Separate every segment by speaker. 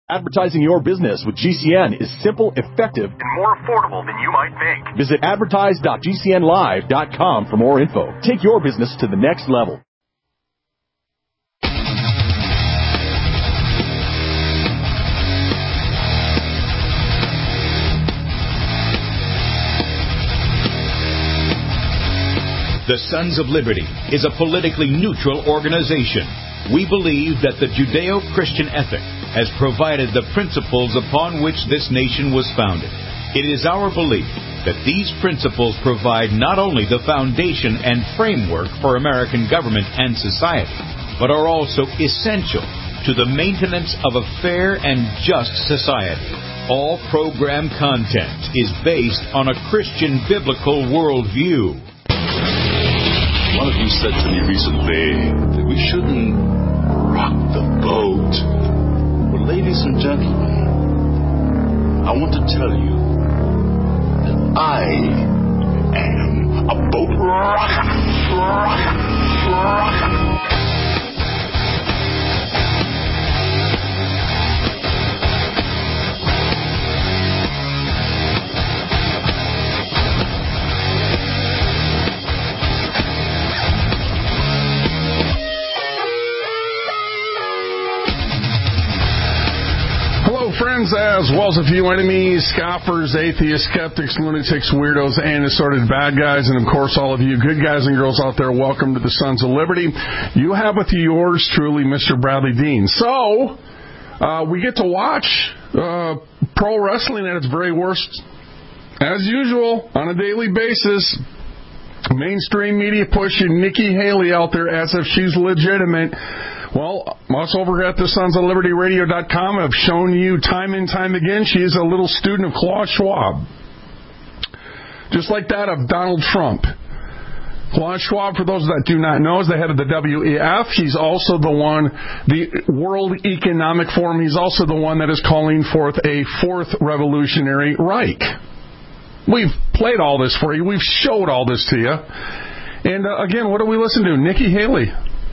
Speaker 1: Advertising your business with GCN is simple, effective,
Speaker 2: and more affordable than you might think.
Speaker 1: Visit advertise.gcnlive.com for more info. Take your business to the next level.
Speaker 3: The Sons of Liberty is a politically neutral organization. We believe that the Judeo-Christian ethic has provided the principles upon which this nation was founded. It is our belief that these principles provide not only the foundation and framework for American government and society, but are also essential to the maintenance of a fair and just society. All program content is based on a Christian biblical worldview.
Speaker 4: One of you said to me recently that we shouldn't rock the boat. Well, ladies and gentlemen, I want to tell you that I am a boat rocker.
Speaker 5: Friends, as well as a few enemies, scoffers, atheists, skeptics, lunatics, weirdos, and assorted bad guys, and of course all of you good guys and girls out there, welcome to the Sons of Liberty. You have with you yours truly, Mr. Bradley Dean. So, we get to watch pro wrestling at its very worst, as usual, on a daily basis. Mainstream media pushing Nikki Haley out there as if she's legitimate. Well, us over at the sonsoflibertyradio.com have shown you time and time again she is a little student of Klaus Schwab. Just like that of Donald Trump. Klaus Schwab, for those that do not know, is the head of the WEF. He's also the World Economic Forum, he's also the one that is calling forth a fourth revolutionary Reich. We've played all this for you. We've showed all this to you. And again, what do we listen to? Nikki Haley.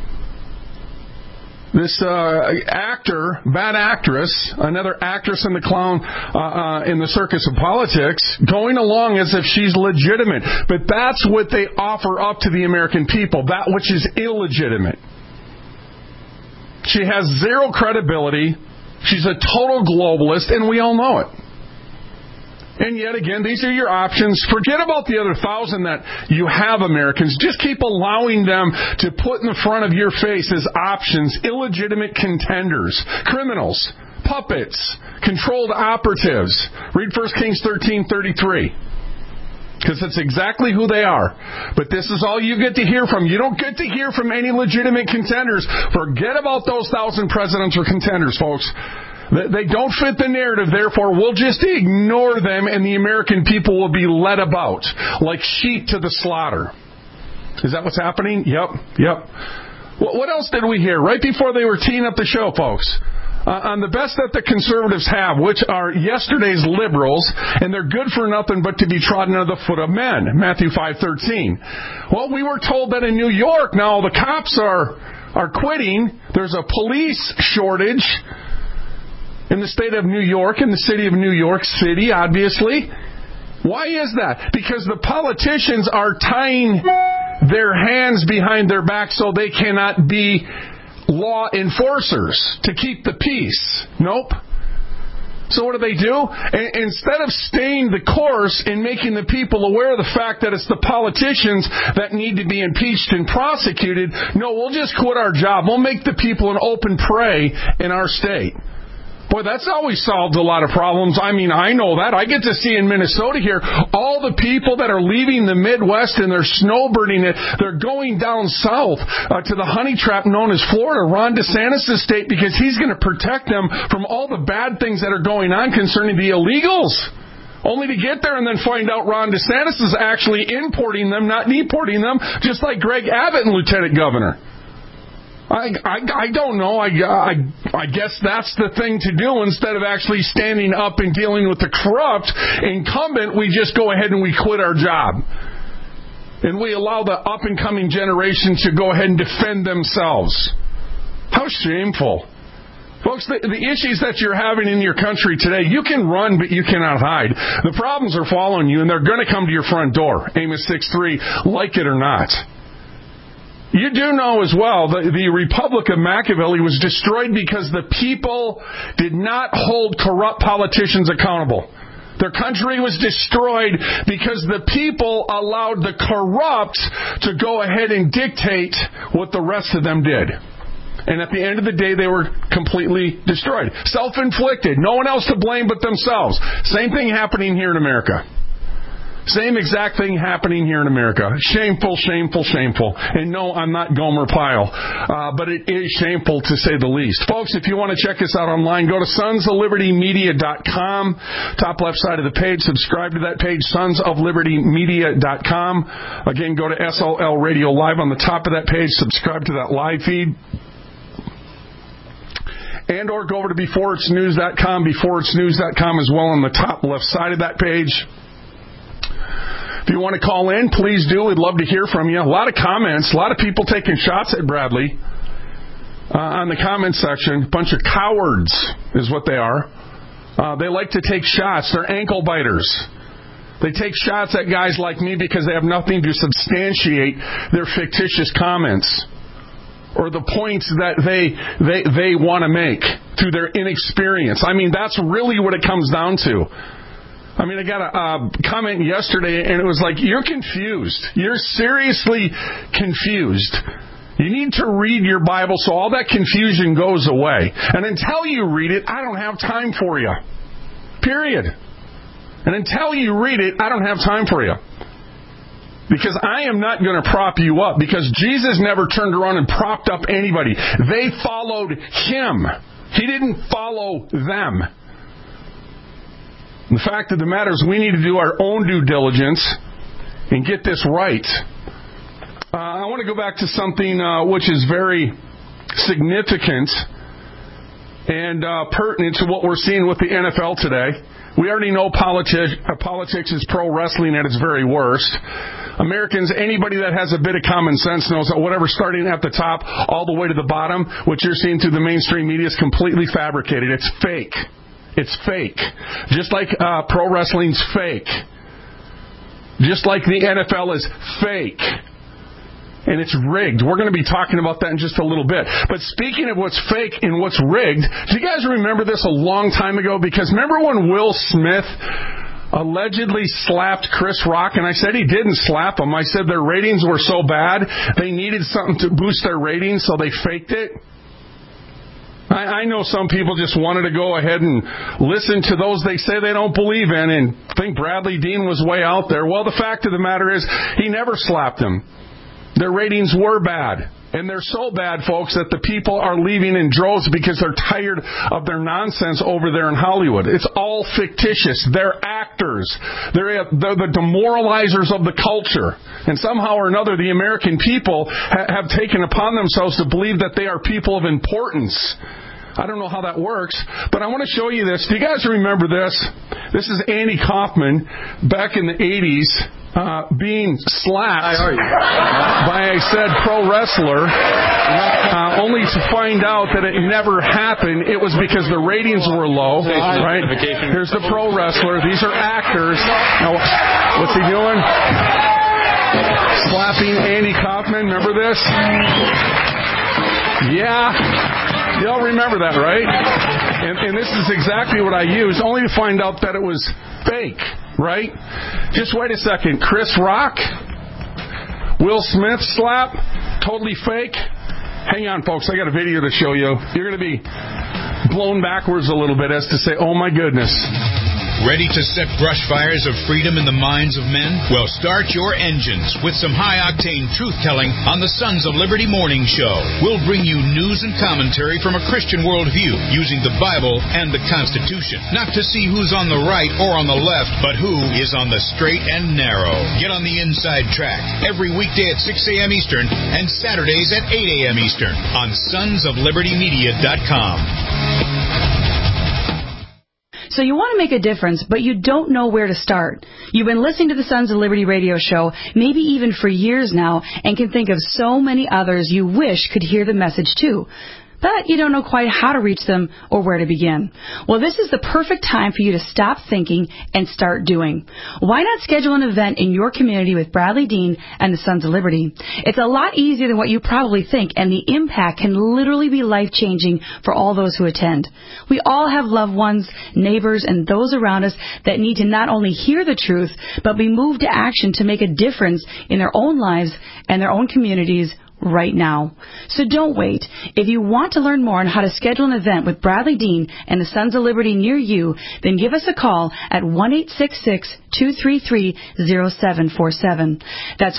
Speaker 5: This actor, bad actress, another actress in the clown in the circus of politics, going along as if she's legitimate. But that's what they offer up to the American people, that which is illegitimate. She has zero credibility. She's a total globalist, and we all know it. And yet again, these are your options. Forget about the other 1,000 that you have, Americans. Just keep allowing them to put in the front of your face as options illegitimate contenders, criminals, puppets, controlled operatives. Read 1 Kings 13:33. Because that's exactly who they are. But this is all you get to hear from. You don't get to hear from any legitimate contenders. Forget about those 1,000 presidents or contenders, folks. They don't fit the narrative, therefore we'll just ignore them and the American people will be led about like sheep to the slaughter. Is that what's happening? Yep. What else did we hear right before they were teeing up the show, folks? On the best that the conservatives have, which are yesterday's liberals, and they're good for nothing but to be trodden under the foot of men, Matthew 5:13. Well, we were told that in New York now the cops are quitting. There's a police shortage in the state of New York, in the city of New York City, obviously. Why is that? Because the politicians are tying their hands behind their back so they cannot be law enforcers to keep the peace. Nope. So what do? Instead of staying the course and making the people aware of the fact that it's the politicians that need to be impeached and prosecuted, no, we'll just quit our job. We'll make the people an open prey in our state. Boy, that's always solved a lot of problems. I mean, I know that. I get to see in Minnesota here, all the people that are leaving the Midwest and they're snowbirding it, they're going down south to the honey trap known as Florida, Ron DeSantis' state, because he's going to protect them from all the bad things that are going on concerning the illegals. Only to get there and then find out Ron DeSantis is actually importing them, not deporting them, just like Greg Abbott and Lieutenant Governor. I don't know. I guess that's the thing to do. Instead of actually standing up and dealing with the corrupt incumbent, we just go ahead and we quit our job. And we allow the up-and-coming generation to go ahead and defend themselves. How shameful. Folks, the issues that you're having in your country today, you can run, but you cannot hide. The problems are following you, and they're going to come to your front door. Amos 6:3, like it or not. You do know as well that the Republic of Machiavelli was destroyed because the people did not hold corrupt politicians accountable. Their country was destroyed because the people allowed the corrupt to go ahead and dictate what the rest of them did. And at the end of the day, they were completely destroyed. Self-inflicted. No one else to blame but themselves. Same thing happening here in America. Same exact thing happening here in America. Shameful, shameful, shameful. And no, I'm not Gomer Pyle. But it is shameful to say the least. Folks, if you want to check us out online, go to sonsoflibertymedia.com. Top left side of the page. Subscribe to that page, sonsoflibertymedia.com. Again, go to SOL Radio Live on the top of that page. Subscribe to that live feed. And or go over to beforeitsnews.com, beforeitsnews.com as well on the top left side of that page. If you want to call in, please do. We'd love to hear from you. A lot of comments, a lot of people taking shots at Bradley on the comment section. A bunch of cowards is what they are. They like to take shots. They're ankle biters. They take shots at guys like me because they have nothing to substantiate their fictitious comments or the points that they want to make through their inexperience. I mean, that's really what it comes down to. I mean, I got a comment yesterday, and it was like, you're confused. You're seriously confused. You need to read your Bible so all that confusion goes away. And until you read it, I don't have time for you. Period. And until you read it, I don't have time for you. Because I am not going to prop you up, because Jesus never turned around and propped up anybody. They followed Him. He didn't follow them. The fact of the matter is we need to do our own due diligence and get this right. I want to go back to something which is very significant and pertinent to what we're seeing with the NFL today. We already know politics is pro wrestling at its very worst. Americans, anybody that has a bit of common sense knows that whatever starting at the top all the way to the bottom, what you're seeing through the mainstream media is completely fabricated. It's fake. It's fake. Just like pro wrestling's fake. Just like the NFL is fake. And it's rigged. We're going to be talking about that in just a little bit. But speaking of what's fake and what's rigged, do you guys remember this a long time ago? Because remember when Will Smith allegedly slapped Chris Rock? And I said he didn't slap him. I said their ratings were so bad, they needed something to boost their ratings, so they faked it. I know some people just wanted to go ahead and listen to those they say they don't believe in and think Bradley Dean was way out there. Well, the fact of the matter is he never slapped them. Their ratings were bad. And they're so bad, folks, that the people are leaving in droves because they're tired of their nonsense over there in Hollywood. It's all fictitious. They're actors. They're the demoralizers of the culture. And somehow or another, the American people have taken upon themselves to believe that they are people of importance. I don't know how that works, but I want to show you this. Do you guys remember this? This is Andy Kaufman back in the 80s being slapped by a said pro wrestler, only to find out that it never happened. It was because the ratings were low. Right? Here's the pro wrestler. These are actors. Now, what's he doing? Slapping Andy Kaufman. Remember this? Yeah. Y'all remember that, right? And this is exactly what I used, only to find out that it was fake, right? Just wait a second. Chris Rock, Will Smith slap, totally fake. Hang on, folks. I got a video to show you. You're going to be blown backwards a little bit as to say, oh, my goodness.
Speaker 3: Ready to set brush fires of freedom in the minds of men? Well, start your engines with some high-octane truth-telling on the Sons of Liberty Morning Show. We'll bring you news and commentary from a Christian worldview using the Bible and the Constitution. Not to see who's on the right or on the left, but who is on the straight and narrow. Get on the inside track every weekday at 6 a.m. Eastern and Saturdays at 8 a.m. Eastern on sonsoflibertymedia.com.
Speaker 6: So you want to make a difference, but you don't know where to start. You've been listening to the Sons of Liberty radio show, maybe even for years now, and can think of so many others you wish could hear the message too. but you don't know quite how to reach them or where to begin. Well, this is the perfect time for you to stop thinking and start doing. Why not schedule an event in your community with Bradley Dean and the Sons of Liberty? It's a lot easier than what you probably think, and the impact can literally be life-changing for all those who attend. We all have loved ones, neighbors, and those around us that need to not only hear the truth, but be moved to action to make a difference in their own lives and their own communities right now. So don't wait. If you want to learn more on how to schedule an event with Bradley Dean and the Sons of Liberty near you, then give us a call at 1-866-233-0747. That's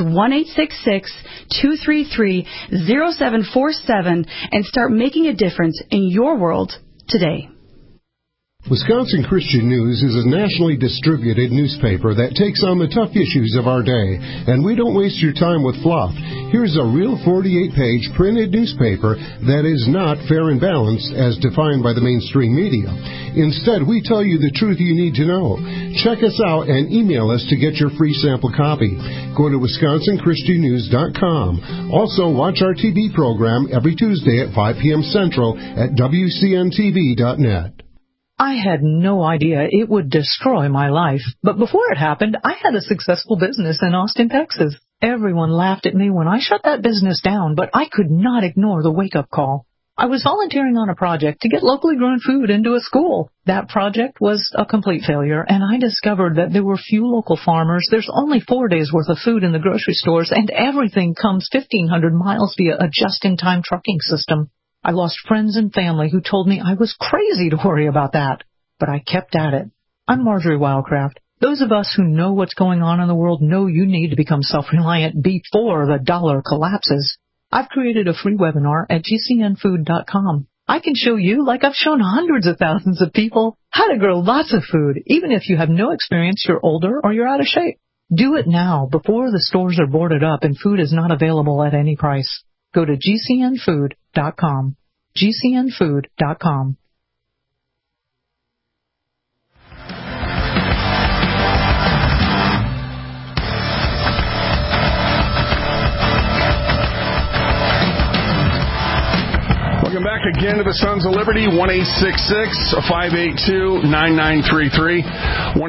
Speaker 6: 1-866-233-0747 and start making a difference in your world today.
Speaker 7: Wisconsin Christian News is a nationally distributed newspaper that takes on the tough issues of our day, and we don't waste your time with fluff. Here's a real 48-page printed newspaper that is not fair and balanced as defined by the mainstream media. Instead, we tell you the truth you need to know. Check us out and email us to get your free sample copy. Go to WisconsinChristianNews.com. Also, watch our TV program every Tuesday at 5 p.m. Central at WCNTV.net.
Speaker 8: I had no idea it would destroy my life. But before it happened, I had a successful business in Austin, Texas. Everyone laughed at me when I shut that business down, but I could not ignore the wake-up call. I was volunteering on a project to get locally grown food into a school. That project was a complete failure, and I discovered that there were few local farmers. There's only 4 days' worth of food in the grocery stores, and everything comes 1,500 miles via a just-in-time trucking system. I lost friends and family who told me I was crazy to worry about that. But I kept at it. I'm Marjorie Wildcraft. Those of us who know what's going on in the world know you need to become self-reliant before the dollar collapses. I've created a free webinar at GCNfood.com. I can show you, like I've shown hundreds of thousands of people, how to grow lots of food, even if you have no experience, you're older, or you're out of shape. Do it now, before the stores are boarded up and food is not available at any price. Go to GCNfood.com. GCNfood.com.
Speaker 5: Welcome back again to the Sons of Liberty, 1-866-582-9933.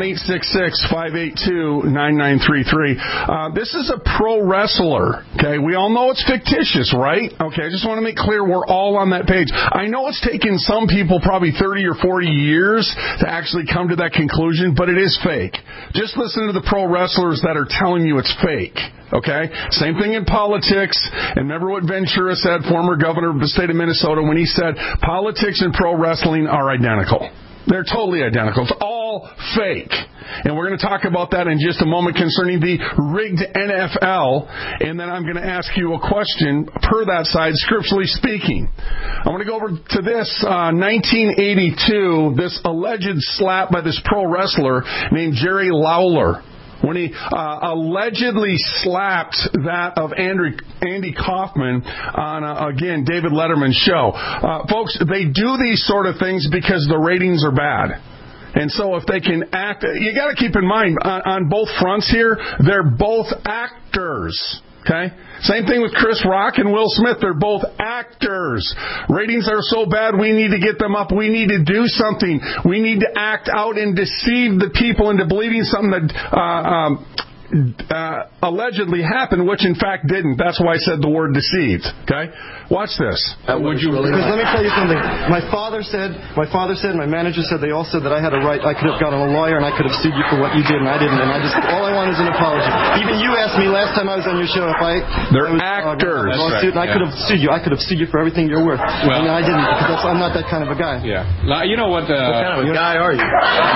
Speaker 5: 1-866-582-9933. This is a pro wrestler, okay? We all know it's fictitious, right? Okay, I just want to make clear we're all on that page. I know it's taken some people probably 30 or 40 years to actually come to that conclusion, but it is fake. Just listen to the pro wrestlers that are telling you it's fake. Okay? Same thing in politics. And remember what Ventura said, former governor of the state of Minnesota, when he said politics and pro wrestling are identical. They're totally identical. It's all fake. And we're going to talk about that in just a moment concerning the rigged NFL. And then I'm going to ask you a question per that side, scripturally speaking. I want to go over to this 1982, this alleged slap by this pro wrestler named Jerry Lawler, when he allegedly slapped that of Andy Kaufman on, again, David Letterman's show. Folks, they do these sort of things because the ratings are bad. And so if they can act, you got to keep in mind, on both fronts here, they're both actors. Okay? Same thing with Chris Rock and Will Smith. They're both actors. Ratings are so bad, we need to get them up. We need to do something. We need to act out and deceive the people into believing something that allegedly happened, which in fact didn't. That's why I said the word deceived. Okay? Watch this.
Speaker 9: Would you? Because let me tell you something. My father said, my manager said, they all said that I had a right. I could have gotten a lawyer and I could have sued you for what you did, and I didn't. And all I want is an apology. Even you asked me last time I was on your show if
Speaker 5: they're actors.
Speaker 9: Lawsuit, and I could have sued you. I could have sued you for everything you're worth. Well, and I didn't, because I'm not that kind of a guy.
Speaker 10: Yeah. You know what? What kind of a guy are you?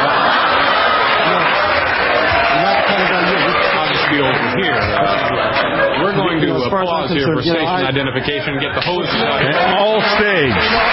Speaker 9: You're not the kind of guy you are.
Speaker 10: Over here. We're going to pause here for station identification and get the host
Speaker 5: all stage.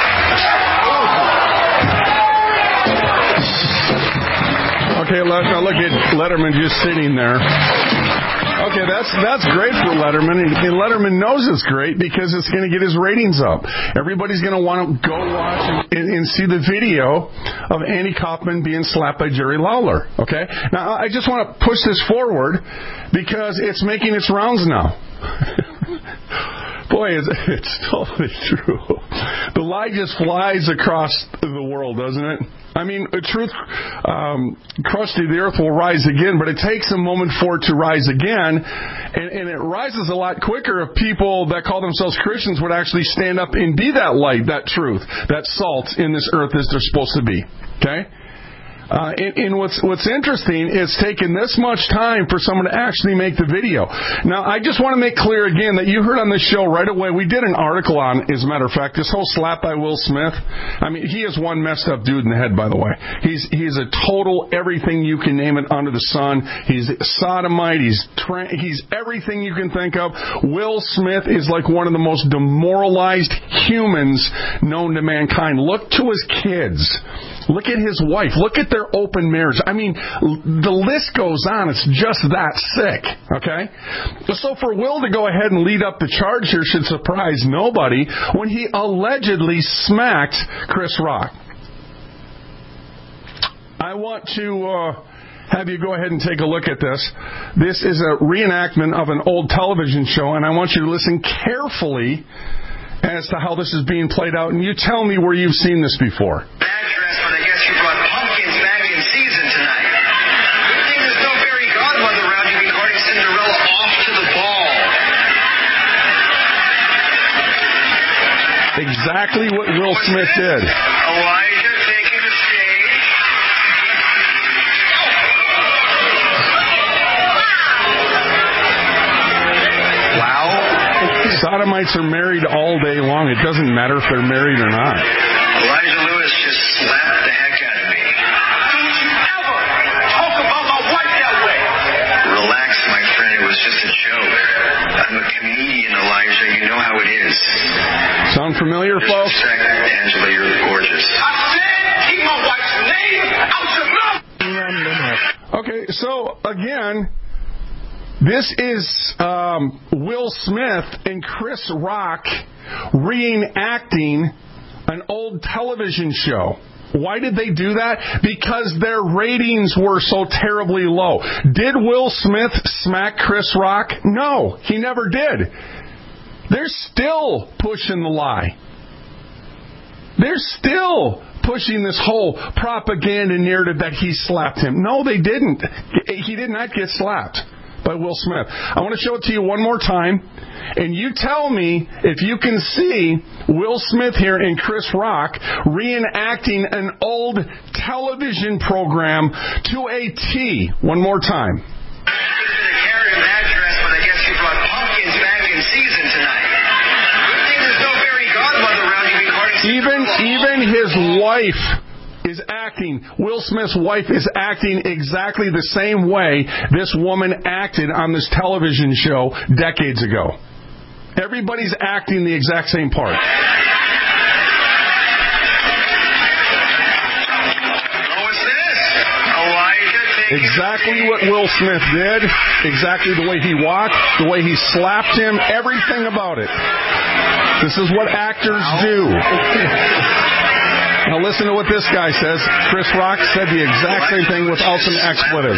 Speaker 5: Okay, now look at Letterman just sitting there. Okay, that's great for Letterman, and Letterman knows it's great because it's going to get his ratings up. Everybody's going to want to go watch and see the video of Andy Kaufman being slapped by Jerry Lawler. Okay, now I just want to push this forward because it's making its rounds now. Boy, it's totally true. The lie just flies across the world, doesn't it? I mean, truth, crusty, the earth will rise again, but it takes a moment for it to rise again, and it rises a lot quicker if people that call themselves Christians would actually stand up and be that light, that truth, that salt in this earth as they're supposed to be. Okay? And what's interesting is taking this much time for someone to actually make the video. Now, I just want to make clear again that you heard on this show right away, we did an article on, as a matter of fact, this whole slap by Will Smith. I mean, he is one messed up dude in the head, by the way. He's a total everything you can name it under the sun. He's sodomite. He's everything you can think of. Will Smith is like one of the most demoralized humans known to mankind. Look to his kids. Look at his wife. Look at their open marriage. I mean, the list goes on. It's just that sick, okay? So for Will to go ahead and lead up the charge here should surprise nobody when he allegedly smacked Chris Rock. I want to have you go ahead and take a look at this. This is a reenactment of an old television show, and I want you to listen carefully as to how this is being played out, and you tell me where you've seen this before. Exactly what Will Smith did.
Speaker 2: Elijah taking the stage. Wow.
Speaker 5: Sodomites are married all day long. It doesn't matter if they're married or not.
Speaker 2: Elijah Lewis just slapped the heck out of me. Don't you ever talk about my wife that way. Relax, my friend. It was just a joke. I'm a comedian, Elijah. You know how it is.
Speaker 5: Sound familiar, folks?
Speaker 2: Angela, you're gorgeous. I said, keep my wife's name out your mouth.
Speaker 5: Okay, so again, this is Will Smith and Chris Rock reenacting an old television show. Why did they do that? Because their ratings were so terribly low. Did Will Smith smack Chris Rock? No, he never did. They're still pushing the lie. They're still pushing this whole propaganda narrative that he slapped him. No, they didn't. He did not get slapped by Will Smith. I want to show it to you one more time, and you tell me if you can see Will Smith here and Chris Rock reenacting an old television program to a T. One more time. Even his wife is acting, Will Smith's wife is acting exactly the same way this woman acted on this television show decades ago. Everybody's acting the exact same part. Exactly what Will Smith did, exactly the way he walked, the way he slapped him, everything about it. This is what actors do. Now listen to what this guy says. Chris Rock said the exact same thing without some expletives.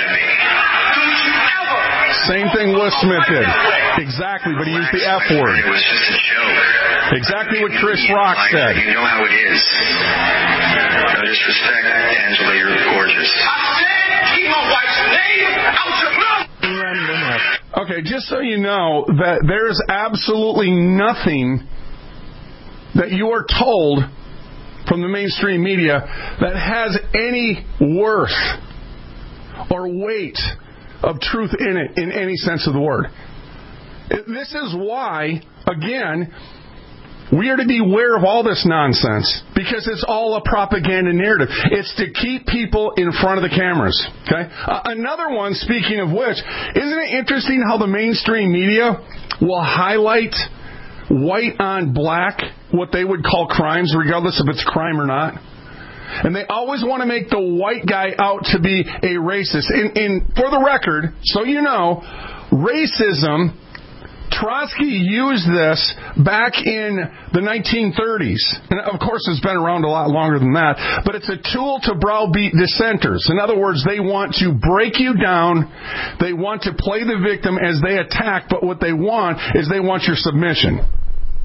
Speaker 5: Same thing Will Smith did. Exactly, but he used the F word.
Speaker 2: It was just a joke.
Speaker 5: Exactly what Chris Rock said.
Speaker 2: You know how it is. No disrespect, Angela, you're gorgeous. I said, keep my wife's name out your mouth.
Speaker 5: Okay, just so you know that there's absolutely nothing that you are told from the mainstream media that has any worth or weight of truth in it in any sense of the word. This is why, again, we are to beware of all this nonsense because it's all a propaganda narrative. It's to keep people in front of the cameras. Okay. Another one, speaking of which, isn't it interesting how the mainstream media will highlight white on black, what they would call crimes, regardless if it's crime or not? And they always want to make the white guy out to be a racist. And for the record, so you know, racism, Trotsky used this back in the 1930s. And of course, it's been around a lot longer than that. But it's a tool to browbeat dissenters. In other words, they want to break you down. They want to play the victim as they attack. But what they want is they want your submission.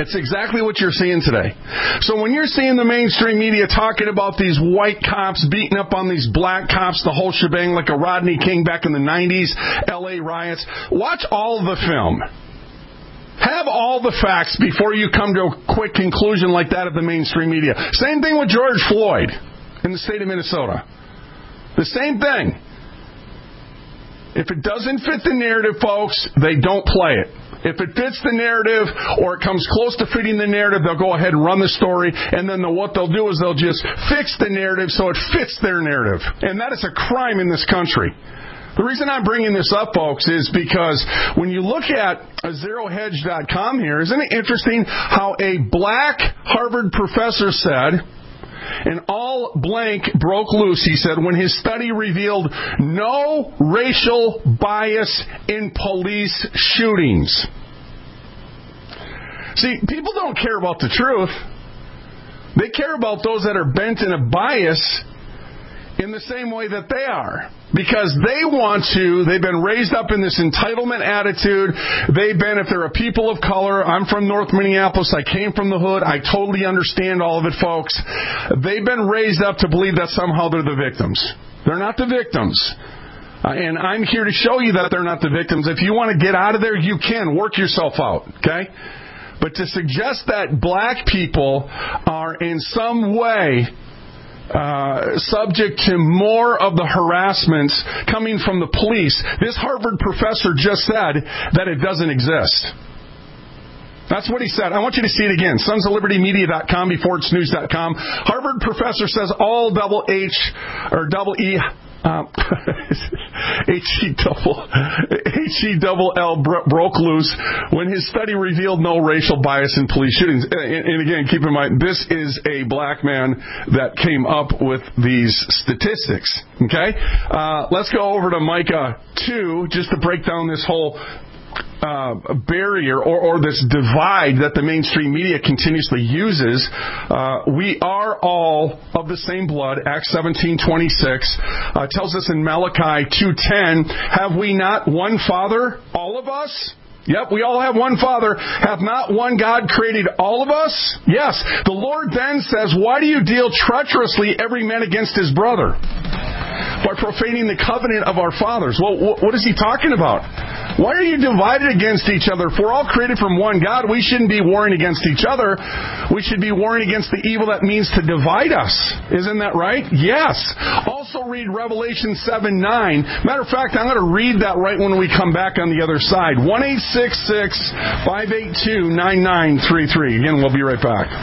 Speaker 5: It's exactly what you're seeing today. So when you're seeing the mainstream media talking about these white cops beating up on these black cops, the whole shebang, like a Rodney King back in the 90s, L.A. riots, watch all the film. Have all the facts before you come to a quick conclusion like that of the mainstream media. Same thing with George Floyd in the state of Minnesota. The same thing. If it doesn't fit the narrative, folks, they don't play it. If it fits the narrative or it comes close to fitting the narrative, they'll go ahead and run the story, and then what they'll do is they'll just fix the narrative so it fits their narrative. And that is a crime in this country. The reason I'm bringing this up, folks, is because when you look at ZeroHedge.com here, isn't it interesting how a black Harvard professor said, and all blank broke loose, he said, when his study revealed no racial bias in police shootings. See, people don't care about the truth. They care about those that are bent in a bias in the same way that they are. Because they've been raised up in this entitlement attitude. If they're a people of color, I'm from North Minneapolis, I came from the hood, I totally understand all of it, folks. They've been raised up to believe that somehow they're the victims. They're not the victims. And I'm here to show you that they're not the victims. If you want to get out of there, you can. Work yourself out, okay? But to suggest that black people are in some way subject to more of the harassments coming from the police. This Harvard professor just said that it doesn't exist. That's what he said. I want you to see it again. sonsoflibertymedia.com before it's news.com. Harvard professor says all double H or double E H-E-double-L broke loose when his study revealed no racial bias in police shootings. And again, keep in mind, this is a black man that came up with these statistics. Okay? Let's go over to Micah 2 just to break down this whole barrier or this divide that the mainstream media continuously uses. We are all of the same blood. Acts 17:26 tells us in Malachi 2:10, have we not one Father, all of us? Yep, we all have one Father. Hath not one God created all of us? Yes. The Lord then says, why do you deal treacherously every man against his brother? By profaning the covenant of our fathers. Well, what is he talking about? Why are you divided against each other? If we're all created from one God, we shouldn't be warring against each other. We should be warring against the evil that means to divide us. Isn't that right? Yes. Also read Revelation 7:9. Matter of fact, I'm going to read that right when we come back on the other side. 1-866-582-9933. Again, we'll be right back.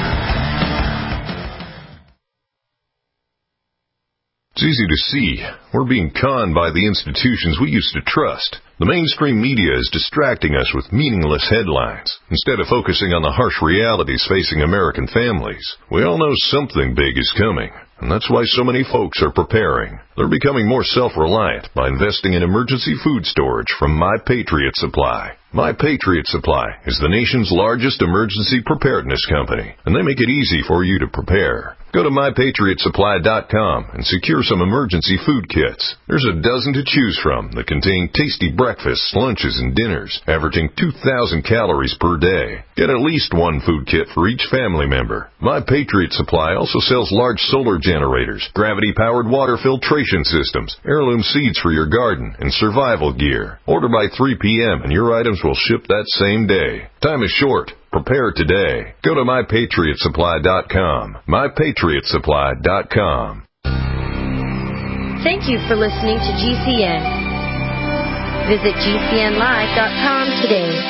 Speaker 11: It's easy to see. We're being conned by the institutions we used to trust. The mainstream media is distracting us with meaningless headlines, instead of focusing on the harsh realities facing American families. We all know something big is coming, and that's why so many folks are preparing. They're becoming more self-reliant by investing in emergency food storage from My Patriot Supply. My Patriot Supply is the nation's largest emergency preparedness company, and they make it easy for you to prepare. Go to MyPatriotSupply.com and secure some emergency food kits. There's a dozen to choose from that contain tasty breakfasts, lunches, and dinners, averaging 2,000 calories per day. Get at least one food kit for each family member. My Patriot Supply also sells large solar generators, gravity-powered water filtration systems, heirloom seeds for your garden, and survival gear. Order by 3 p.m. and your items will ship that same day. Time is short. Prepare today. Go to MyPatriotSupply.com. MyPatriotSupply.com.
Speaker 12: Thank you for listening to GCN. Visit GCNlive.com today.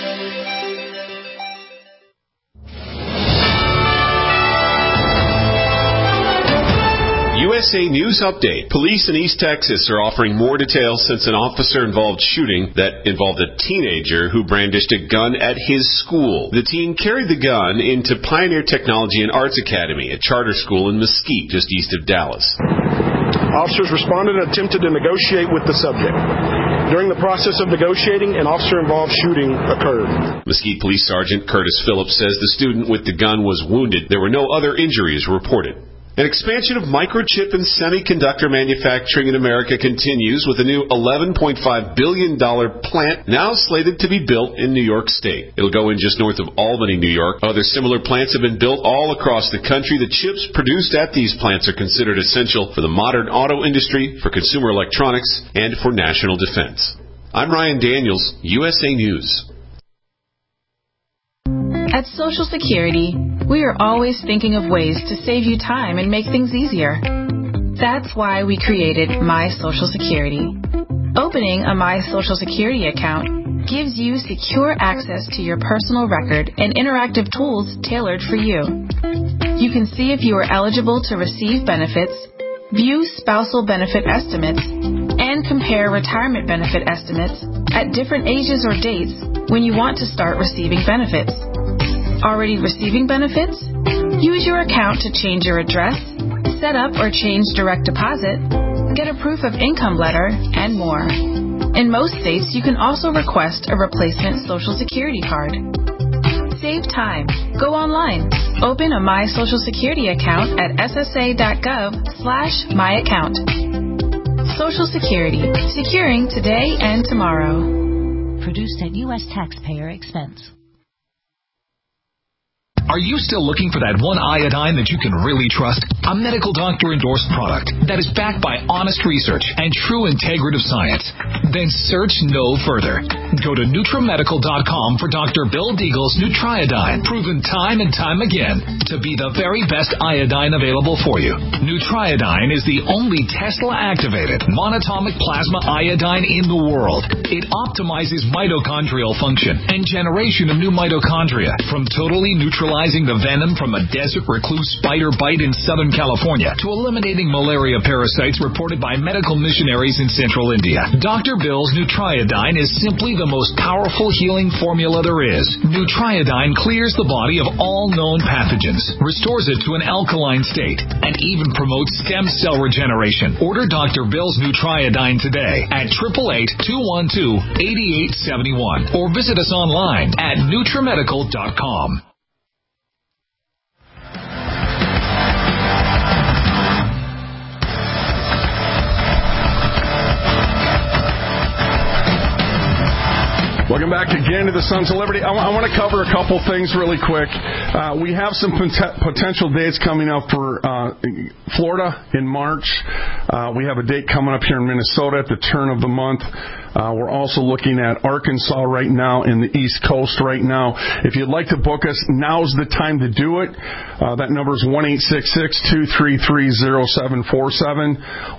Speaker 13: USA News Update. Police in East Texas are offering more details since an officer-involved shooting that involved a teenager who brandished a gun at his school. The teen carried the gun into Pioneer Technology and Arts Academy, a charter school in Mesquite, just east of Dallas.
Speaker 14: Officers responded and attempted to negotiate with the subject. During the process of negotiating, an officer-involved shooting occurred.
Speaker 13: Mesquite Police Sergeant Curtis Phillips says the student with the gun was wounded. There were no other injuries reported. An expansion of microchip and semiconductor manufacturing in America continues with a new $11.5 billion plant now slated to be built in New York State. It'll go in just north of Albany, New York. Other similar plants have been built all across the country. The chips produced at these plants are considered essential for the modern auto industry, for consumer electronics, and for national defense. I'm Ryan Daniels, USA News.
Speaker 15: At Social Security, we are always thinking of ways to save you time and make things easier. That's why we created My Social Security. Opening a My Social Security account gives you secure access to your personal record and interactive tools tailored for you. You can see if you are eligible to receive benefits, view spousal benefit estimates, and compare retirement benefit estimates at different ages or dates when you want to start receiving benefits. Already receiving benefits? Use your account to change your address, set up or change direct deposit, get a proof of income letter, and more. In most states, you can also request a replacement Social Security card. Save time. Go online. Open a My Social Security account at ssa.gov/myaccount. Social Security. Securing today and tomorrow.
Speaker 16: Produced at U.S. taxpayer expense.
Speaker 17: Are you still looking for that one iodine that you can really trust? A medical doctor-endorsed product that is backed by honest research and true integrative science? Then search no further. Go to NutriMedical.com for Dr. Bill Deagle's Nutriodine, proven time and time again to be the very best iodine available for you. Nutriodine is the only Tesla-activated monatomic plasma iodine in the world. It optimizes mitochondrial function and generation of new mitochondria from totally neutralizing the venom from a desert recluse spider bite in Southern California to eliminating malaria parasites reported by medical missionaries in central India. Dr. Bill's Nutriodine is simply the most powerful healing formula there is. Nutriodine clears the body of all known pathogens, restores it to an alkaline state, and even promotes stem cell regeneration. Order Dr. Bill's Nutriodine today at 888-212-8871 or visit us online at NutriMedical.com.
Speaker 5: Welcome back again to the Sons of Liberty. I want to cover a couple things really quick. We have some potential dates coming up for Florida in March. We have a date coming up here in Minnesota at the turn of the month. We're also looking at Arkansas right now and the East Coast right now. If you'd like to book us, now's the time to do it. That number is 1-866-233-0747,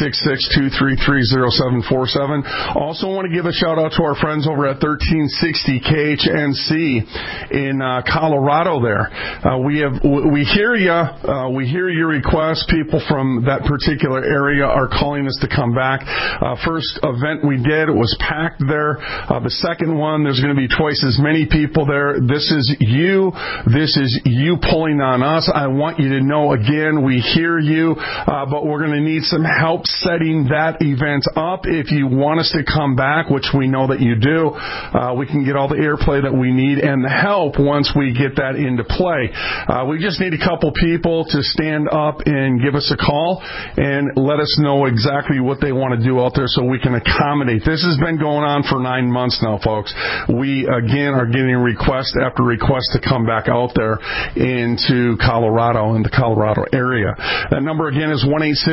Speaker 5: 1-866-233-0747. Also want to give a shout-out to our friends over at 1360 KHNC in Colorado there. We hear you. We hear your requests. People from that particular area are calling us to come back. First event we did, it was packed there. The second one, there's going to be twice as many people there. This is you. This is you pulling on us. I want you to know, again, we hear you, but we're going to need some help setting that event up. If you want us to come back, which we know that you do, we can get all the airplay that we need and the help once we get that into play. We just need a couple people to stand up and give us a call and let us know exactly what they want to do out there so we can accommodate. This has been going on for 9 months now, folks. We, again, are getting request after request to come back out there into Colorado, in the Colorado area. That number, again, is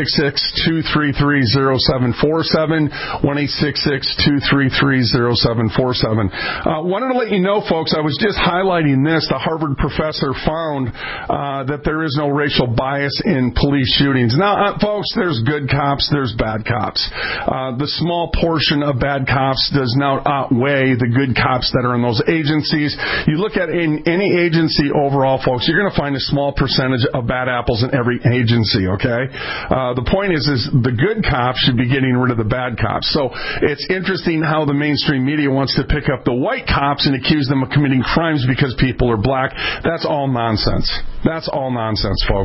Speaker 5: 1-866-233-0747, 1-866-233-0747. Wanted to let you know, folks, I was just highlighting this. The Harvard professor found that there is no racial bias in police shootings. Now, folks, there's good cops, there's bad cops. The small portion of bad cops does not outweigh the good cops that are in those agencies. You look at in any agency overall, folks, you're going to find a small percentage of bad apples in every agency, okay? The point is the good cops should be getting rid of the bad cops. So it's interesting how the mainstream media wants to pick up the white cops and accuse them of committing crimes because people are black. That's all nonsense. That's all nonsense, folks.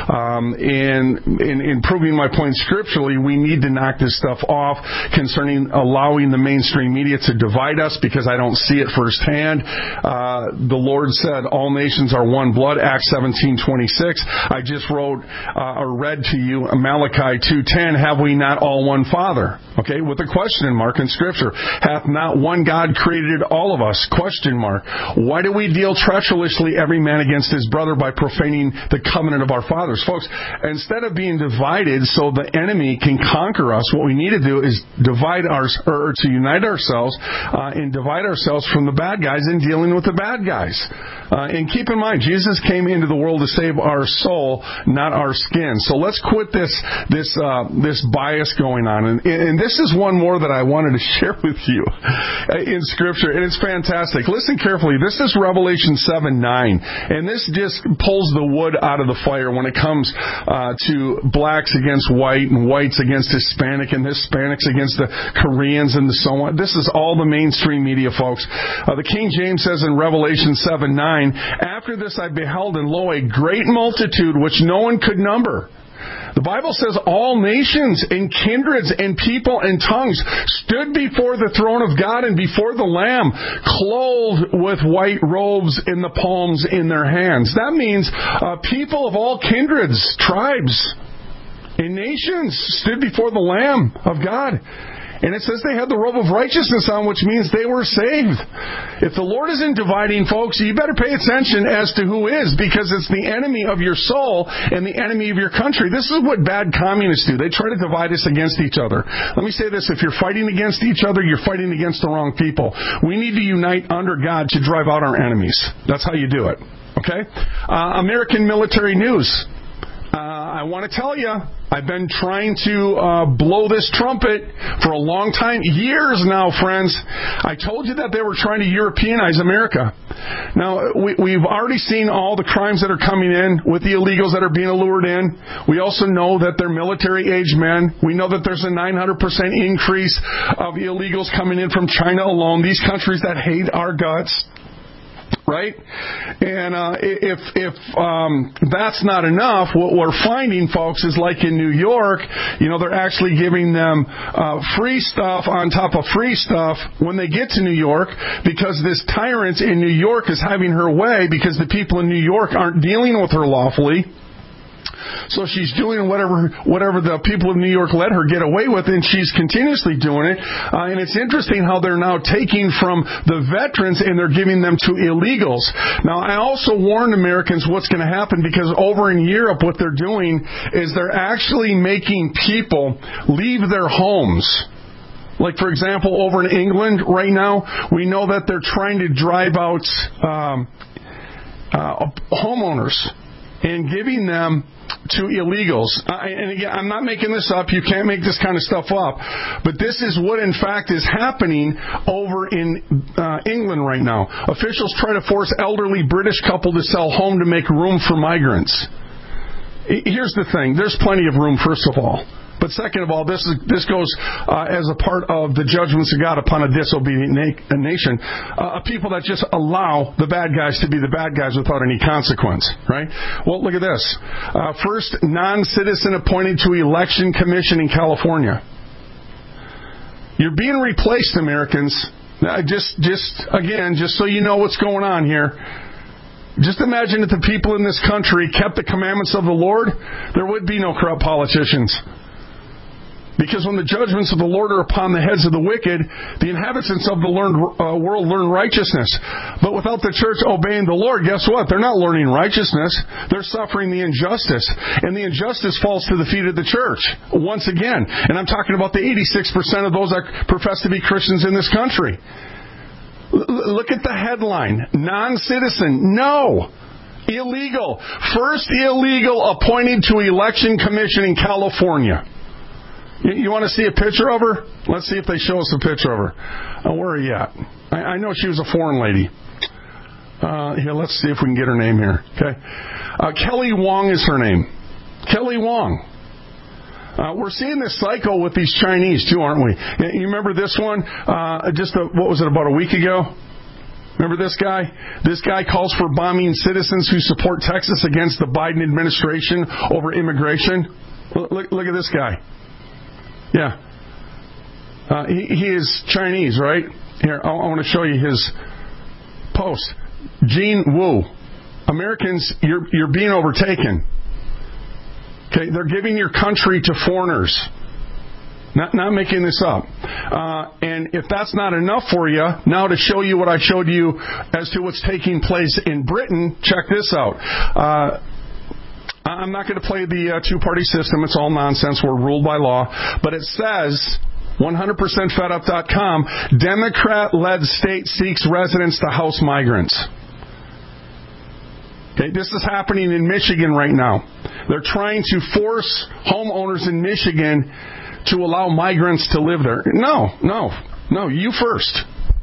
Speaker 5: In proving my point scripturally, we need to knock this stuff off concerning allowing the mainstream media to divide us, because I don't see it firsthand. The Lord said all nations are one blood, Acts 17:26. I just wrote or read to you Malachi 2:10, have we not all one Father? Okay, with a question mark in Scripture. Hath not one God created all of us? Question mark. Why do we deal treacherously every man against his brother by profaning the covenant of our fathers? Folks, instead of being divided so the enemy can conquer us, what we need to do is to unite ourselves and divide ourselves from the bad guys in dealing with the bad guys. And keep in mind, Jesus came into the world to save our soul, not our skin. So let's quit this bias going on. And this is one more that I wanted to share with you in Scripture, and it's fantastic. Listen carefully. This is Revelation 7:9, and this just pulls the wood out of the fire when it comes to blacks against white and whites against Hispanic and Hispanics against the Koreans and so on. This is all the mainstream media, folks. The King James says in Revelation 7:9, after this I beheld, and lo, a great multitude which no one could number. The Bible says all nations and kindreds and people and tongues stood before the throne of God and before the Lamb, clothed with white robes in the palms in their hands. That means people of all kindreds, tribes, and nations stood before the Lamb of God. And it says they had the robe of righteousness on, which means they were saved. If the Lord isn't dividing, folks, you better pay attention as to who is, because it's the enemy of your soul and the enemy of your country. This is what bad communists do. They try to divide us against each other. Let me say this. If you're fighting against each other, you're fighting against the wrong people. We need to unite under God to drive out our enemies. That's how you do it. Okay? American military news. I want to tell you, I've been trying to blow this trumpet for a long time, years now, friends. I told you that they were trying to Europeanize America. Now, we've already seen all the crimes that are coming in with the illegals that are being lured in. We also know that they're military-age men. We know that there's a 900% increase of illegals coming in from China alone, these countries that hate our guts. Right? And if that's not enough, what we're finding, folks, is like in New York, they're actually giving them free stuff on top of free stuff when they get to New York, because this tyrant in New York is having her way because the people in New York aren't dealing with her lawfully. So she's doing whatever the people of New York let her get away with, and she's continuously doing it. And it's interesting how they're now taking from the veterans and they're giving them to illegals. Now, I also warned Americans what's going to happen, because over in Europe, what they're doing is they're actually making people leave their homes. Like, for example, over in England right now, we know that they're trying to drive out homeowners and giving them to illegals. And again, I'm not making this up. You can't make this kind of stuff up. But this is what, in fact, is happening over in England right now. Officials try to force elderly British couple to sell home to make room for migrants. Here's the thing. There's plenty of room, first of all. But second of all, this goes as a part of the judgments of God upon a disobedient nation, a people that just allow the bad guys to be the bad guys without any consequence, right? Well, look at this. First non-citizen appointed to election commission in California. You're being replaced, Americans. Just so you know what's going on here. Just imagine if the people in this country kept the commandments of the Lord, there would be no corrupt politicians. Because when the judgments of the Lord are upon the heads of the wicked, the inhabitants of the world learn righteousness. But without the church obeying the Lord, guess what? They're not learning righteousness. They're suffering the injustice. And the injustice falls to the feet of the church, once again. And I'm talking about the 86% of those that profess to be Christians in this country. Look at the headline. Non-citizen. No. Illegal. First illegal appointed to election commission in California. You want to see a picture of her? Let's see if they show us a picture of her. Where are you at? I know she was a foreign lady. Here, let's see if we can get her name here. Okay, Kelly Wong is her name. Kelly Wong. We're seeing this cycle with these Chinese too, aren't we? You remember this one? What was it, about a week ago? Remember this guy? This guy calls for bombing citizens who support Texas against the Biden administration over immigration. Look at this guy. Yeah. He is Chinese, right? Here, I want to show you his post. Gene Wu. Americans, you're being overtaken. Okay, they're giving your country to foreigners. Not making this up. And if that's not enough for you, now to show you what I showed you as to what's taking place in Britain, check this out. I'm not going to play the two-party system. It's all nonsense. We're ruled by law. But it says, 100%fedup.com, Democrat-led state seeks residents to house migrants. Okay, this is happening in Michigan right now. They're trying to force homeowners in Michigan to allow migrants to live there. No, you first.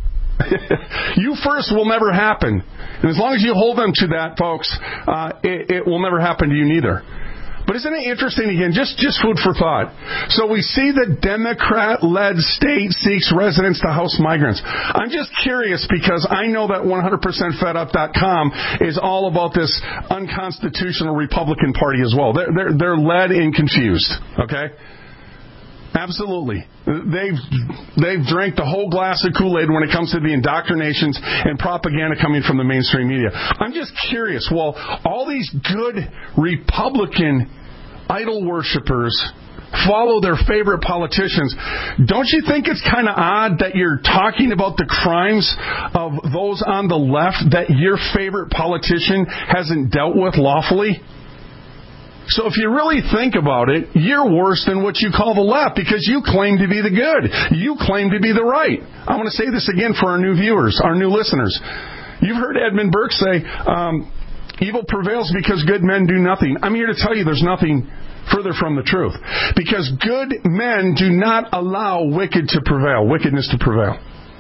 Speaker 5: You first will never happen. And as long as you hold them to that, folks, it will never happen to you neither. But isn't it interesting, again, just food for thought. So we see the Democrat-led state seeks residents to house migrants. I'm just curious because I know that 100%fedup.com is all about this unconstitutional Republican Party as well. They're led and confused, okay? Absolutely. They've drank the whole glass of Kool-Aid when it comes to the indoctrinations and propaganda coming from the mainstream media. I'm just curious, well, all these good Republican idol worshipers follow their favorite politicians. Don't you think it's kind of odd that you're talking about the crimes of those on the left that your favorite politician hasn't dealt with lawfully? So if you really think about it, you're worse than what you call the left because you claim to be the good. You claim to be the right. I want to say this again for our new viewers, our new listeners. You've heard Edmund Burke say, evil prevails because good men do nothing. I'm here to tell you there's nothing further from the truth. Because good men do not allow wickedness to prevail.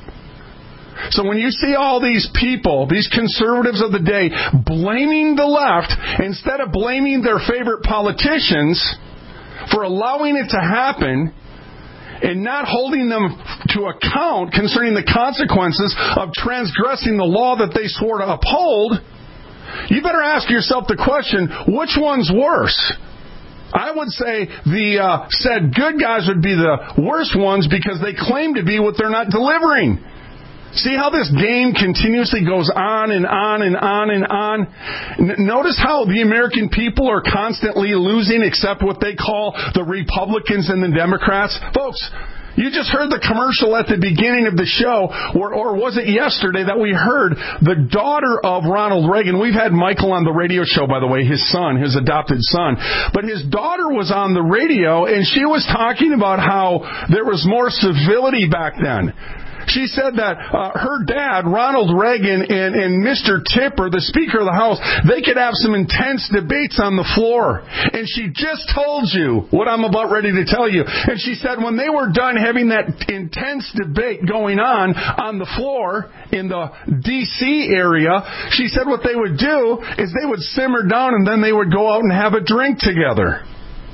Speaker 5: So when you see all these people, these conservatives of the day, blaming the left, instead of blaming their favorite politicians for allowing it to happen, and not holding them to account concerning the consequences of transgressing the law that they swore to uphold, you better ask yourself the question, which one's worse? I would say the said good guys would be the worst ones because they claim to be what they're not delivering. See how this game continuously goes on and on and on and on? Notice how the American people are constantly losing except what they call the Republicans and the Democrats. Folks, you just heard the commercial at the beginning of the show, or was it yesterday that we heard the daughter of Ronald Reagan. We've had Michael on the radio show, by the way, his son, his adopted son. But his daughter was on the radio, and she was talking about how there was more civility back then. She said that her dad, Ronald Reagan, and Mr. Tipper, the Speaker of the House, they could have some intense debates on the floor. And she just told you what I'm about ready to tell you. And she said when they were done having that intense debate going on the floor in the D.C. area, she said what they would do is they would simmer down and then they would go out and have a drink together.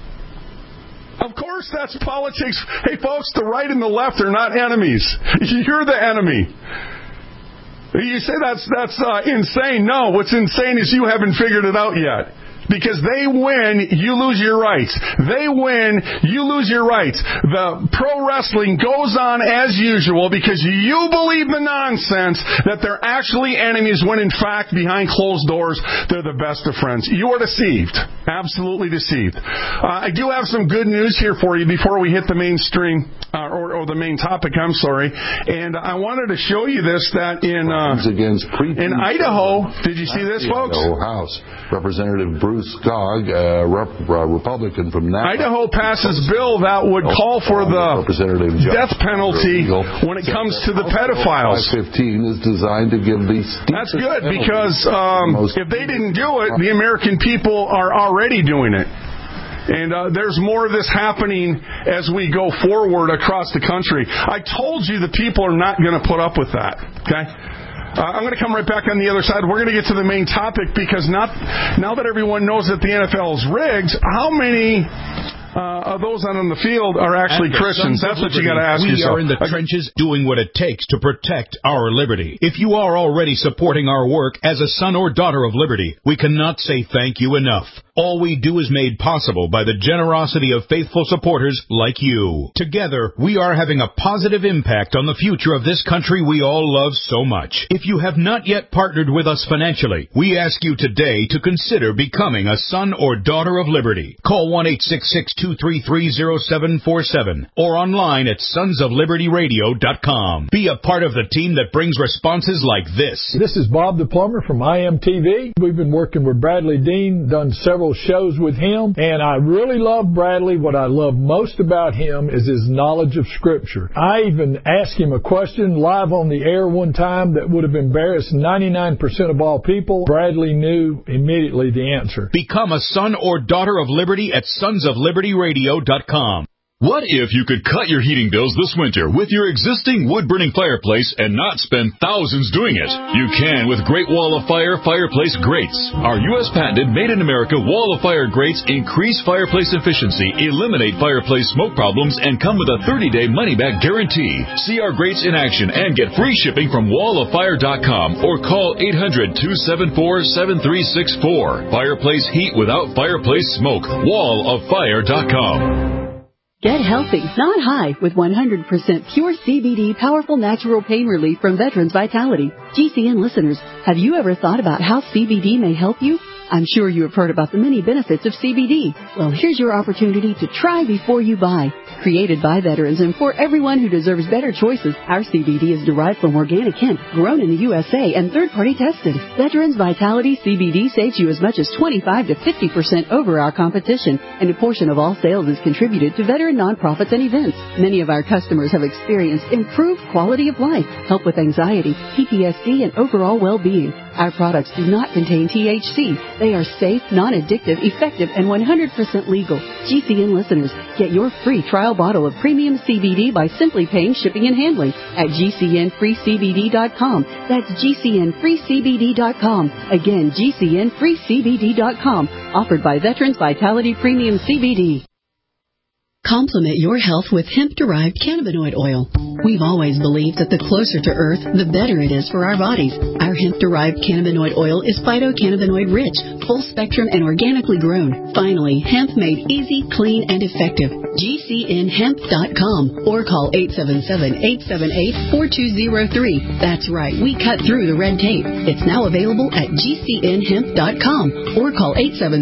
Speaker 5: Of course, that's politics. Hey, folks, the right and the left are not enemies. You're the enemy. You say that's insane. No, what's insane is you haven't figured it out yet. Because they win, you lose your rights. They win, you lose your rights. The pro wrestling goes on as usual because you believe the nonsense that they're actually enemies when in fact behind closed doors they're the best of friends. You are deceived. Absolutely deceived. I do have some good news here for you before we hit the mainstream, or the main topic, I'm sorry. And I wanted to show you this, that in Idaho, did you see this, folks?
Speaker 18: Idaho House. Representative Bruce Skog, Republican from Napa.
Speaker 5: Idaho passes bill that would call for the death penalty when it comes to the pedophiles.
Speaker 18: 515 is designed to give these.
Speaker 5: That's good because if they didn't do it, the American people are already doing it. And there's more of this happening as we go forward across the country. I told you the people are not going to put up with that. Okay? I'm going to come right back on the other side. We're going to get to the main topic because now that everyone knows that the NFL is rigged, how many of those out on the field are actually Christians. That's what you got to ask yourself.
Speaker 3: We are in the trenches doing what it takes to protect our liberty. If you are already supporting our work as a son or daughter of liberty, we cannot say thank you enough. All we do is made possible by the generosity of faithful supporters like you. Together, we are having a positive impact on the future of this country we all love so much. If you have not yet partnered with us financially, we ask you today to consider becoming a son or daughter of liberty. Call 1-866-233-0747 or online at sonsoflibertyradio.com. Be a part of the team that brings responses like this.
Speaker 19: This is Bob the Plumber from IMTV. We've been working with Bradley Dean, done several shows with him, and I really love Bradley. What I love most about him is his knowledge of Scripture. I even asked him a question live on the air one time that would have embarrassed 99% of all people. Bradley knew immediately the answer.
Speaker 3: Become a son or daughter of liberty at sonsoflibertyradio.com.
Speaker 20: What if you could cut your heating bills this winter with your existing wood-burning fireplace and not spend thousands doing it? You can with Great Wall of Fire fireplace grates. Our U.S. patented made-in-America Wall of Fire grates increase fireplace efficiency, eliminate fireplace smoke problems, and come with a 30-day money-back guarantee. See our grates in action and get free shipping from walloffire.com or call 800-274-7364. Fireplace heat without fireplace smoke. walloffire.com.
Speaker 21: Get healthy, not high, with 100% pure CBD powerful natural pain relief from Veterans Vitality. GCN listeners, have you ever thought about how CBD may help you? I'm sure you have heard about the many benefits of CBD. Well, here's your opportunity to try before you buy. Created by veterans and for everyone who deserves better choices, our CBD is derived from organic hemp, grown in the USA, and third-party tested. Veterans Vitality CBD saves you as much as 25 to 50% over our competition, and a portion of all sales is contributed to veteran nonprofits and events. Many of our customers have experienced improved quality of life, help with anxiety, PTSD, and overall well-being. Our products do not contain THC. They are safe, non-addictive, effective, and 100% legal. GCN listeners, get your free trial bottle of premium CBD by simply paying shipping and handling at GCNFreeCBD.com. That's GCNFreeCBD.com. Again, GCNFreeCBD.com. Offered by Veterans Vitality Premium CBD. Complement your health with hemp-derived cannabinoid oil. We've always believed that the closer to Earth, the better it is for our bodies. Our hemp-derived cannabinoid oil is phytocannabinoid-rich, full-spectrum, and organically grown. Finally, hemp made easy, clean, and effective. GCNHemp.com or call 877-878-4203. That's right, we cut through the red tape. It's now available at GCNHemp.com or call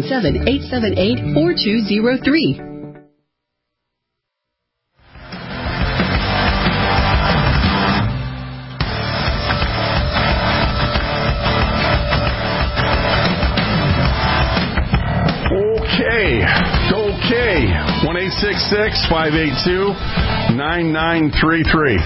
Speaker 21: 877-878-4203.
Speaker 5: Okay. 1-866-582-9933.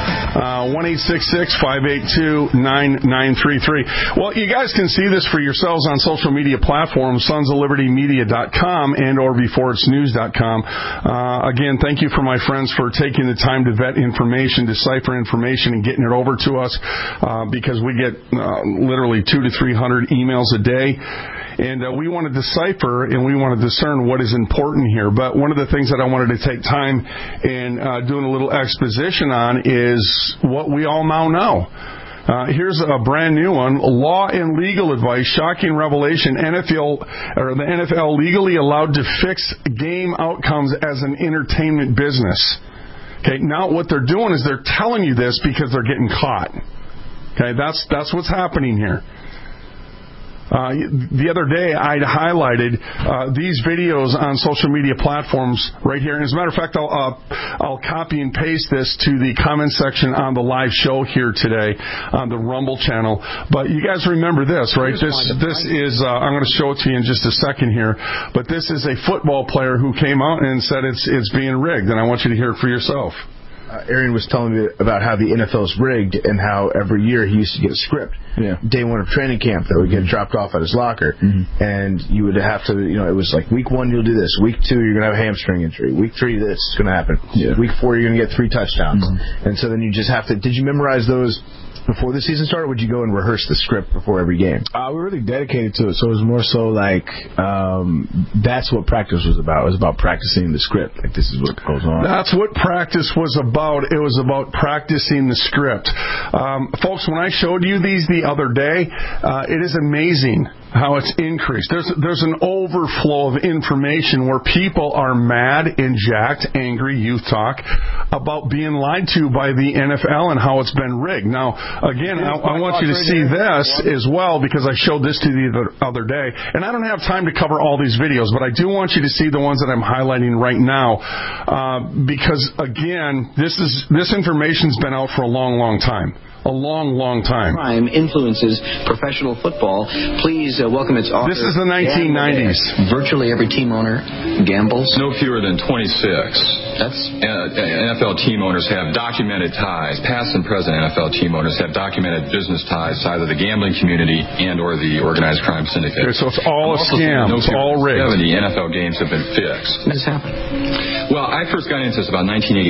Speaker 5: 1-866-582-9933. Well, you guys can see this for yourselves on social media platforms, sonsoflibertymedia.com and or beforeitsnews.com. Again, thank you for my friends for taking the time to vet information, decipher information, and getting it over to us because we get literally 200 to 300 emails a day. And we want to decipher and we want to discern what is important here. But one of the things that I wanted to take time in doing a little exposition on is what we all now know. Here's a brand new one. Law and legal advice. Shocking revelation. The NFL legally allowed to fix game outcomes as an entertainment business. Okay, now what they're doing is they're telling you this because they're getting caught. Okay, that's what's happening here. The other day, I'd highlighted these videos on social media platforms right here. And as a matter of fact, I'll copy and paste this to the comment section on the live show here today on the Rumble channel. But you guys remember this, right? This is, I'm going to show it to you in just a second here. But this is a football player who came out and said it's being rigged. And I want you to hear it for yourself.
Speaker 1: Aaron was telling me about how the NFL's rigged and how every year he used to get a script.
Speaker 22: Yeah.
Speaker 1: Day one of training camp that would get dropped off at his locker. And you would have to, it was like week 1 you'll do this. Week 2 you're going to have a hamstring injury. Week 3 this is going to happen.
Speaker 22: Yeah.
Speaker 1: Week 4 you're going to get 3 touchdowns. And so then you just have to, did you memorize those before the season started, or would you go and rehearse the script before every game?
Speaker 22: We were really dedicated to it, so it was more so like that's what practice was about. It was about practicing the script. Like, this is what goes on.
Speaker 5: That's what practice was about. It was about practicing the script. Folks, when I showed you these the other day, it is amazing how it's increased. There's an overflow of information where people are mad and jacked, angry, youth talk, about being lied to by the NFL and how it's been rigged. Now, again, I want you to see this as well, because I showed this to you the other day. And I don't have time to cover all these videos, but I do want you to see the ones that I'm highlighting right now, because, again, this information's been out for a long, long time. A long, long time.
Speaker 23: Crime influences professional football. Please welcome its author.
Speaker 5: This is the 1990s.
Speaker 23: Virtually every team owner gambles.
Speaker 24: No fewer than 26.
Speaker 23: That's
Speaker 24: NFL team owners have documented ties. Past and present NFL team owners have documented business ties to either the gambling community and or the organized crime syndicate.
Speaker 5: Okay, so it's all a scam. It's all rigged.
Speaker 24: 70 NFL games have been fixed.
Speaker 23: What has happened?
Speaker 24: Well, I first got into this about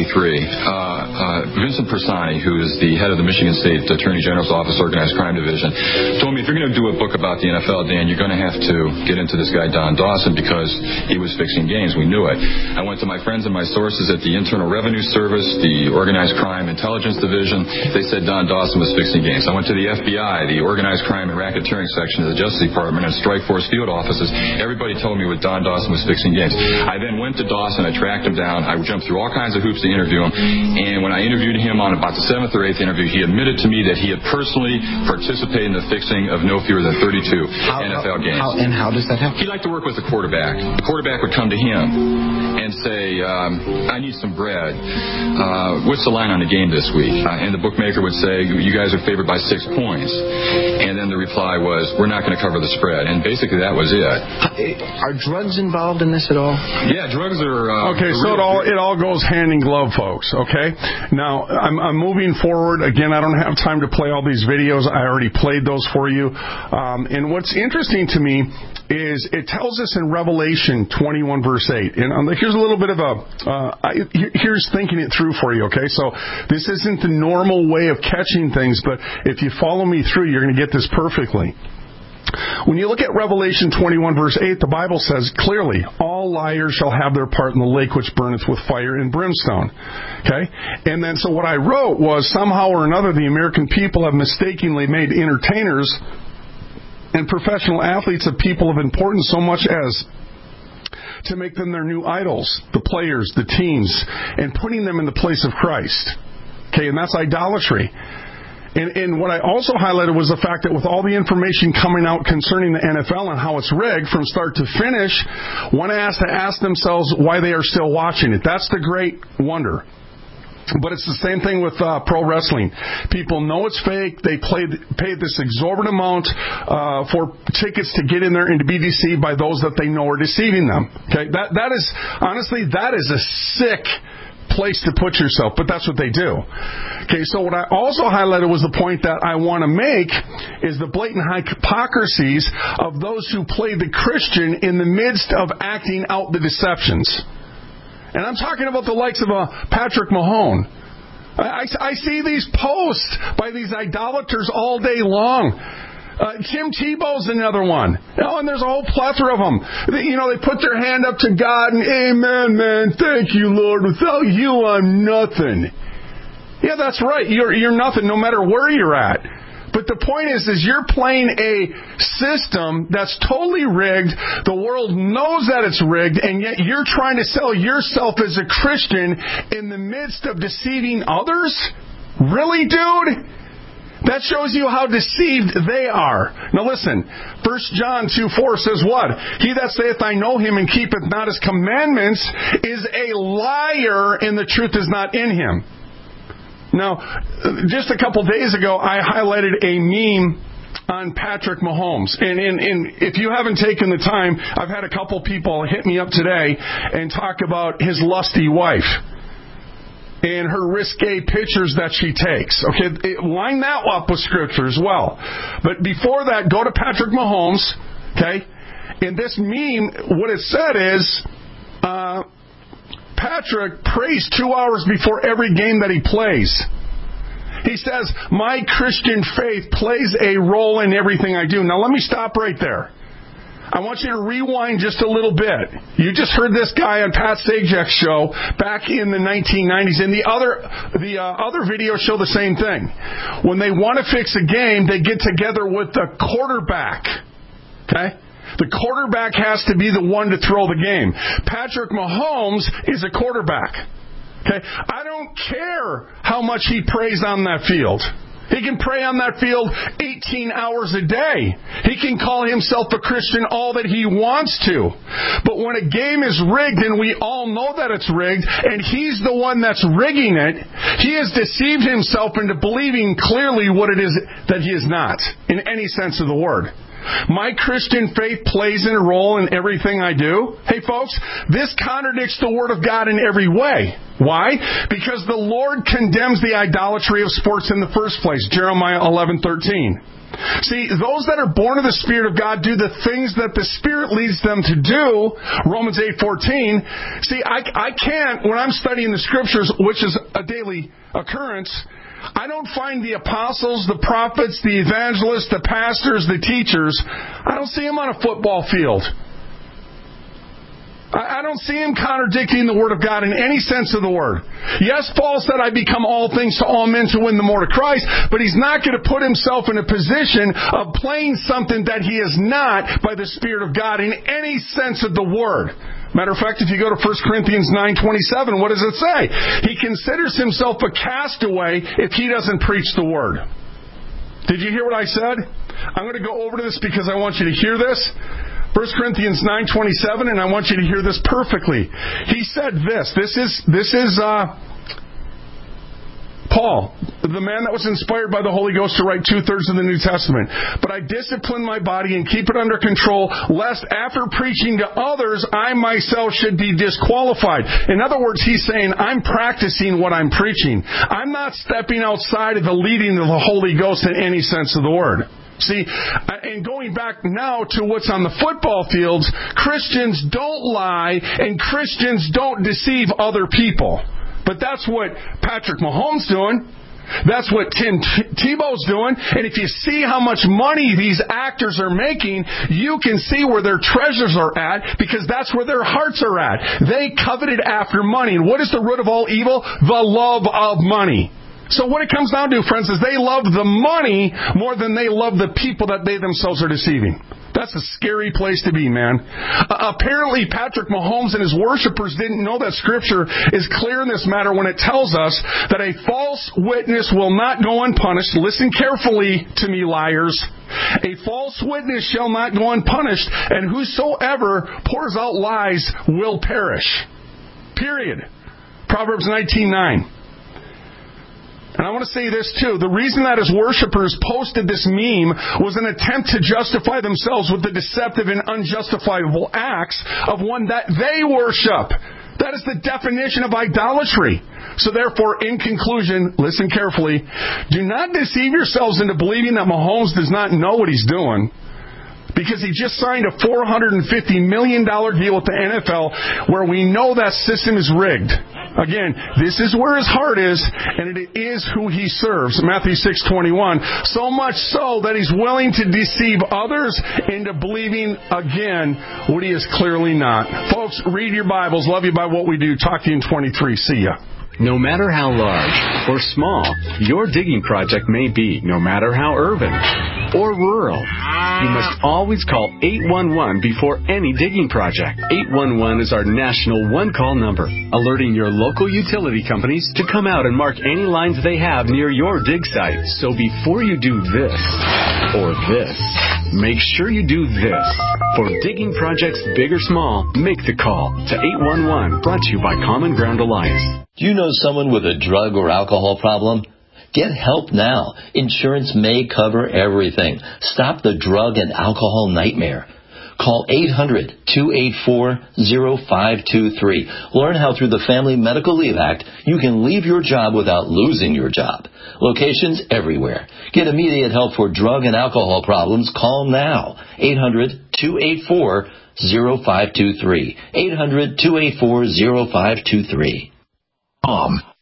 Speaker 24: 1983. Vincent Persani, who is the head of the Michigan State Attorney General's Office Organized Crime Division, told me, if you're going to do a book about the NFL, Dan, you're going to have to get into this guy Don Dawson, because he was fixing games. We knew it. I went to my friends and my sources at the Internal Revenue Service, the Organized Crime Intelligence Division. They said Don Dawson was fixing games. I went to the FBI, the Organized Crime and Racketeering Section of the Justice Department, and Strike Force field offices. Everybody told me Don Dawson was fixing games. I then went to Dawson. I tracked him down. I jumped through all kinds of hoops to interview him. And when I interviewed him on about the 7th or 8th interview, he admitted to me that he had personally participated in the fixing of no fewer than 32 NFL games.
Speaker 23: How does that happen?
Speaker 24: He liked to work with the quarterback. The quarterback would come to him and say, I need some bread. What's the line on the game this week? And the bookmaker would say, you guys are favored by 6 points. And then the reply was, we're not going to cover the spread. And basically that was it.
Speaker 23: Are drugs involved in this at all?
Speaker 24: Yeah, drugs are...
Speaker 5: Okay, so it all goes hand in glove, folks, okay? Now, I'm moving forward. Again, I don't have time to play all these videos. I already played those for you. And what's interesting to me is it tells us in Revelation 21, verse 8. And here's a little bit of here's thinking it through for you, okay? So this isn't the normal way of catching things, but if you follow me through, you're going to get this perfectly. When you look at Revelation 21, verse 8, the Bible says clearly, all liars shall have their part in the lake which burneth with fire and brimstone. Okay? And then, so what I wrote was, somehow or another, the American people have mistakenly made entertainers and professional athletes of people of importance, so much as to make them their new idols, the players, the teams, and putting them in the place of Christ. Okay? And that's idolatry. And what I also highlighted was the fact that with all the information coming out concerning the NFL and how it's rigged from start to finish, one has to ask themselves why they are still watching it. That's the great wonder. But it's the same thing with pro wrestling. People know it's fake. They paid this exorbitant amount for tickets to get in there into BDC by those that they know are deceiving them. Okay, that is honestly, that is a sick place to put yourself, but that's what they do. Okay, so what I also highlighted was the point that I want to make is the blatant hypocrisies of those who play the Christian in the midst of acting out the deceptions. And I'm talking about the likes of Patrick Mahone. I see these posts by these idolaters all day long. Tim Tebow's another one. And there's a whole plethora of them. They put their hand up to God and, amen, man, thank you, Lord. Without you, I'm nothing. Yeah, that's right. You're nothing no matter where you're at. But the point is you're playing a system that's totally rigged. The world knows that it's rigged, and yet you're trying to sell yourself as a Christian in the midst of deceiving others? Really, dude? That shows you how deceived they are. Now listen, 1 John 2:4 says what? He that saith, I know him, and keepeth not his commandments, is a liar, and the truth is not in him. Now, just a couple days ago, I highlighted a meme on Patrick Mahomes. And if you haven't taken the time, I've had a couple people hit me up today and talk about his lusty wife. and her risque pictures that she takes. Okay, line that up with Scripture as well. But before that, go to Patrick Mahomes. Okay, in this meme, what it said is, Patrick prays 2 hours before every game that he plays. He says, my Christian faith plays a role in everything I do. Now let me stop right there. I want you to rewind just a little bit. You just heard this guy on Pat Sajak's show back in the 1990s, and the other videos show the same thing. When they want to fix a game, they get together with the quarterback. Okay? The quarterback has to be the one to throw the game. Patrick Mahomes is a quarterback. Okay? I don't care how much he prays on that field. He can pray on that field 18 hours a day. He can call himself a Christian all that he wants to. But when a game is rigged, and we all know that it's rigged, and he's the one that's rigging it, he has deceived himself into believing clearly what it is that he is not, in any sense of the word. My Christian faith plays a role in everything I do. Hey, folks, this contradicts the Word of God in every way. Why? Because the Lord condemns the idolatry of sports in the first place. Jeremiah 11:13. See, those that are born of the Spirit of God do the things that the Spirit leads them to do. Romans 8:14. See, I can't, when I'm studying the Scriptures, which is a daily occurrence, I don't find the apostles, the prophets, the evangelists, the pastors, the teachers, I don't see them on a football field. I don't see him contradicting the Word of God in any sense of the word. Yes, Paul said, I become all things to all men to win the more to Christ, but he's not going to put himself in a position of playing something that he is not by the Spirit of God in any sense of the word. Matter of fact, if you go to 1 Corinthians 9:27, what does it say? He considers himself a castaway if he doesn't preach the Word. Did you hear what I said? I'm going to go over to this because I want you to hear this. 1 Corinthians 9:27, and I want you to hear this perfectly. He said this. This is Paul, the man that was inspired by the Holy Ghost to write 2/3 of the New Testament. But I discipline my body and keep it under control, lest after preaching to others, I myself should be disqualified. In other words, he's saying, I'm practicing what I'm preaching. I'm not stepping outside of the leading of the Holy Ghost in any sense of the word. See, and going back now to what's on the football fields, Christians don't lie and Christians don't deceive other people. But that's what Patrick Mahomes doing. That's what Tim Tebow's doing. And if you see how much money these actors are making, you can see where their treasures are at, because that's where their hearts are at. They coveted after money. And what is the root of all evil? The love of money. So what it comes down to, friends, is they love the money more than they love the people that they themselves are deceiving. That's a scary place to be, man. Apparently, Patrick Mahomes and his worshipers didn't know that Scripture is clear in this matter when it tells us that a false witness will not go unpunished. Listen carefully to me, liars. A false witness shall not go unpunished, and whosoever pours out lies will perish. Period. Proverbs 19:9. And I want to say this too. The reason that his worshipers posted this meme was an attempt to justify themselves with the deceptive and unjustifiable acts of one that they worship. That is the definition of idolatry. So therefore, in conclusion, listen carefully. Do not deceive yourselves into believing that Mahomes does not know what he's doing, because he just signed a $450 million deal with the NFL where we know that system is rigged. Again, this is where his heart is, and it is who he serves. Matthew 6:21. So much so that he's willing to deceive others into believing, again, what he is clearly not. Folks, read your Bibles. Love you by what we do. Talk to you in 23. See ya.
Speaker 4: No matter how large or small your digging project may be, no matter how urban or rural, you must always call 811 before any digging project. 811 is our national one-call number, alerting your local utility companies to come out and mark any lines they have near your dig site. So before you do this or this, make sure you do this. For digging projects big or small, make the call to 811, brought to you by Common Ground Alliance.
Speaker 6: Do you know someone with a drug or alcohol problem? Get help now. Insurance may cover everything. Stop the drug and alcohol nightmare. Call 800-284-0523. Learn how through the Family Medical Leave Act you can leave your job without losing your job. Locations everywhere. Get immediate help for drug and alcohol problems. Call now. 800-284-0523. 800-284-0523.